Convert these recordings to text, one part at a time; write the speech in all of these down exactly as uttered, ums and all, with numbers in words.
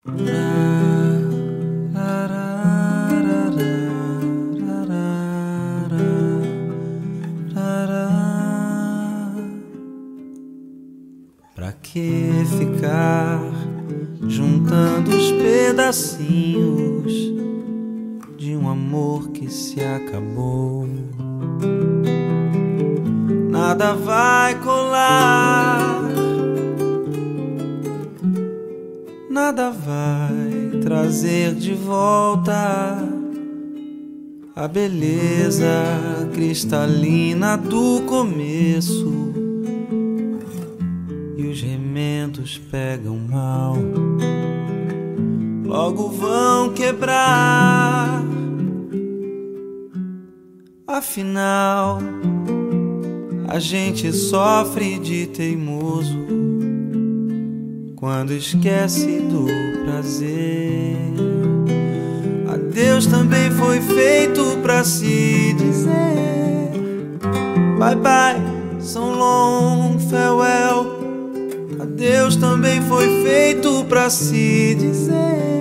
Pra que ficar juntando os pedacinhos de um amor que se acabou? Nada vai colar, nada vai trazer de volta a beleza cristalina do começo. E os remendos pegam mal, logo vão quebrar. Afinal, a gente sofre de teimoso quando esquece do prazer. Adeus também foi feito pra se dizer bye bye, so long, farewell. Adeus também foi feito pra se dizer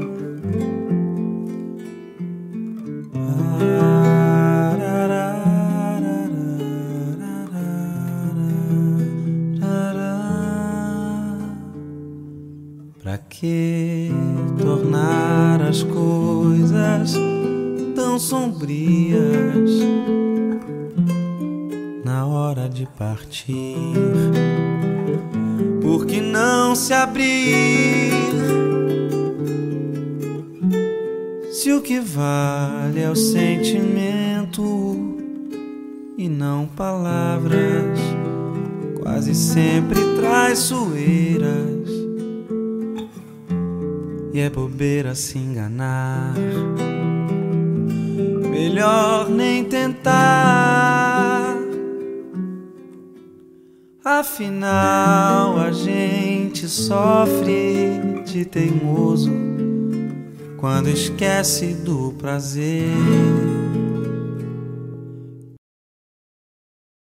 pra que tornar as coisas tão sombrias na hora de partir? Por que não se abrir? Se o que vale é o sentimento e não palavras, quase sempre traiçoeiras. E é bobeira se enganar, melhor nem tentar. Afinal, a gente sofre de teimoso quando esquece do prazer.